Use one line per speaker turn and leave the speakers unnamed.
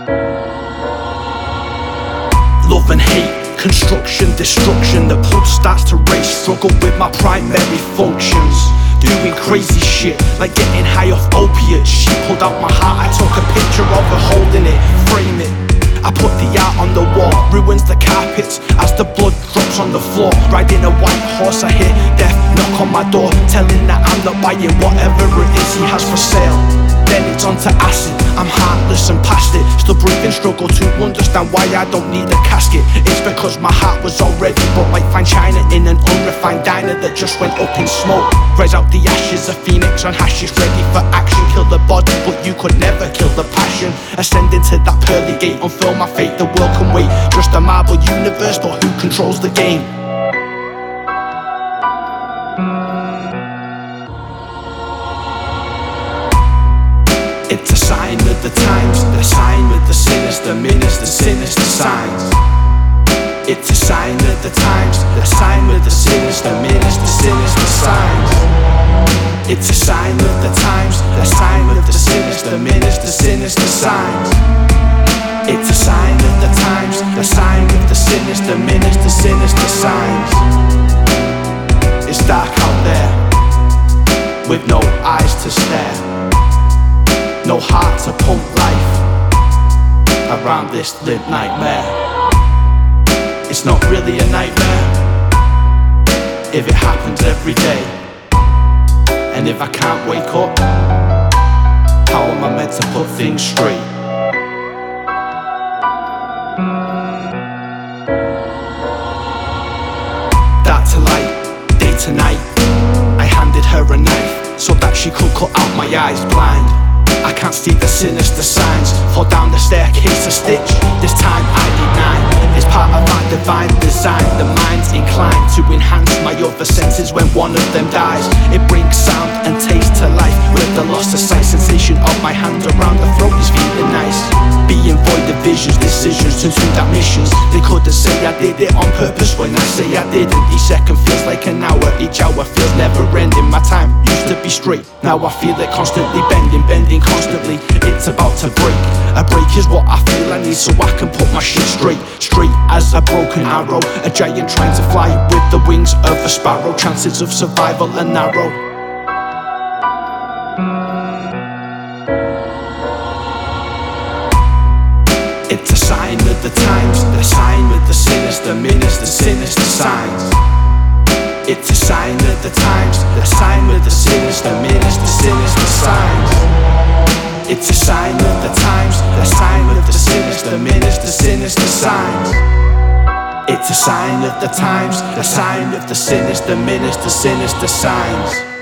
Love and hate, construction, destruction. The blood starts to race, struggle with my primary functions. Doing crazy shit, like getting high off opiates. She pulled out my heart, I took a picture of her holding it. Frame it, I put the art on the wall. Ruins the carpets as the blood drops on the floor. Riding a white horse, I hear death knock on my door, telling that I'm not buying whatever it is he has for sale. Then it's on to acid, I'm heartless and past it. Still breathing, struggle to understand why I don't need a casket. It's because my heart was already broke, like fine china in an unrefined diner that just went up in smoke. Raise out the ashes, a phoenix on hashes, ready for action. Kill the body, but you could never kill the passion. Ascending to that pearly gate, unfurl my fate, the world can wait. Just a marble universe, but who controls the game? It's a sign of the times, the sign with the sinister minutes, the sinister signs. It's a sign of the times, the sign with the sinister minutes, the sinister signs. It's a sign of the times, the sign with the sinister minutes, the sinister signs. It's a sign of the times, the sign with the sinister minutes, the sinister signs. It's dark out there, with no eyes to stare, no heart to pump life around this lit nightmare. It's not really a nightmare if it happens every day. And if I can't wake up, how am I meant to put things straight? Dark to light, day to night, I handed her a knife so that she could cut out my eyes blind. I can't see the sinister signs, fall down the staircase a stitch. This time I deny, it's part of my divine design. The mind's inclined to enhance my other senses when one of them dies. It brings sound and taste to life. With the loss of sight, sensation of my hand around the throat is feeling nice. Being void of visions, decisions turn to that missions. They couldn't say I did it on purpose when I say I didn't. Each second feels like an hour, each hour feels never ending. My time used to be straight, now I feel it constantly bending constantly. It's about to break. A break is what I feel I need so I can put my shit straight. Straight as a broken arrow, a giant trying to fly with the wings of a sparrow. Chances of survival are narrow. It's a sign of the times, the sign with the sinister minutes, the sinister signs. It's a sign of the times, the sign with the sinister minutes, the sinister signs. It's a sign of the times, the sign with the sinister minutes, the sinister signs. It's a sign of the times, the sign of the sinister minutes, the sinister signs.